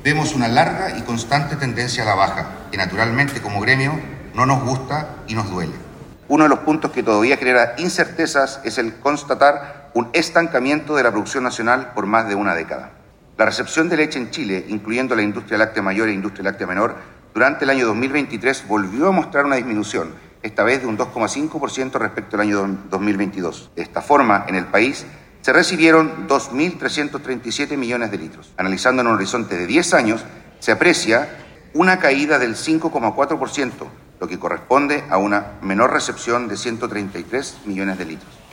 Vemos una larga y constante tendencia a la baja, que naturalmente como gremio no nos gusta y nos duele. Uno de los puntos que todavía genera incertezas es el constatar un estancamiento de la producción nacional por más de una década. La recepción de leche en Chile, incluyendo la industria láctea mayor e industria láctea menor, durante el año 2023 volvió a mostrar una disminución, esta vez de un 2,5% respecto al año 2022. De esta forma, en el país se recibieron 2.337 millones de litros. Analizando en un horizonte de 10 años, se aprecia una caída del 5,4%, lo que corresponde a una menor recepción de 133 millones de litros.